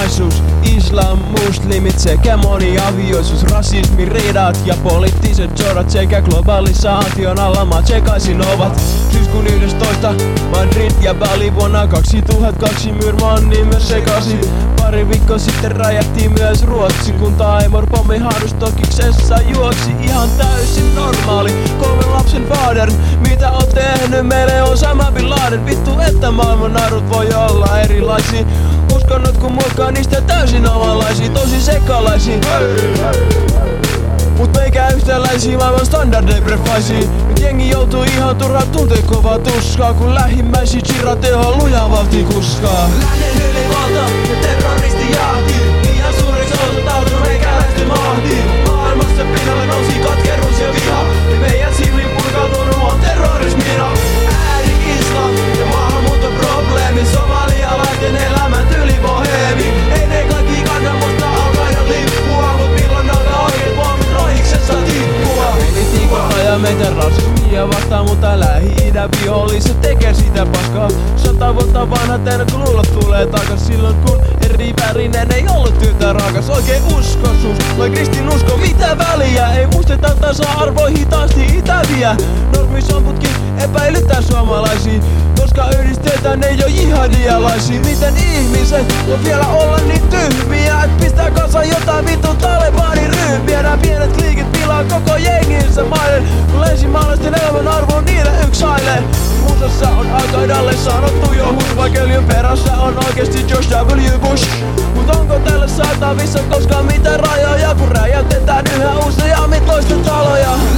erilaisuus, islam, muslimit sekä moniavioisuus, rasismi, riidat ja poliittiset sodat sekä globalisaation alla maat sekaisin ovat. Syyskuun 11 Madrid ja Bali vuonna 2002 Myyrman niin myös sekaisin. Pari viikkoa sitten räjähti myös Ruotsi, kun Taimor pommiharjoitustokiksessa juoksi ihan täysin normaali 3 lapsen fader. Mitä oot tehnyt? Meille on sama Bin Laden. Vittu, että maailman narut voi olla erilaisia. Uskonnot kun muokkaa niistä täysin omanlaisia, tosi sekalaisia. Mut meikä yhtäläisiä maailman standardeja prefaisiin. Nyt jengi joutuu ihan turhaan tunteen kovaa tuskaa, kun lähimmäisiä chirra teho lujaa vauhtia kuskaa. Lännen ylivalta ja terroristijahti, liian suureksi osoittautunut meikäläisten mahti. Maailmassa pinnalle nousi katkeruus ja viha, niin meidän silmiin purkautunut on terrorismina. Ääri-islam ja maahanmuuton probleemi, somalialaisten elämäntyyli boheemi. Ei ne kaikki kanna musta Al-Qaidan lippua, mut milloin alkaa oikeet pommit rohiksessa tippua. Politiikan raja meitä rasismia vastaan, mutta Lähi-idän viholliset tekee sitä paskaa. 100 vuotta vanhat ennen kuin luulot tulee takas, silloin kun eri värinen ei ollut yhtä rakas. Oikein uskoisuus vai kristinusko, mitä väliä? Ei muisteta tasa-arvo hitaasti itäviä. Normisomputkin epäilyttää suomalaisia, koska yhdistetään ne jo jihadialaisia. Miten ihmiset voi vielä olla niin tyhmiä, et pistää kanssa jotain vittu Talebanin ryhmiä? Nää pienet liikit pilaa koko jenginsä maiden, kun länsimaalaisten elämän arvo on niille yksi aile. Musassa on Al-Qaidalle sanottu jo hush, vaikka öljyn perässä on oikeesti George W. Bush. Mut onko tälle saatavissa koskaan mitään rajoja, kun räjäytetään yhä useammin toisten taloja?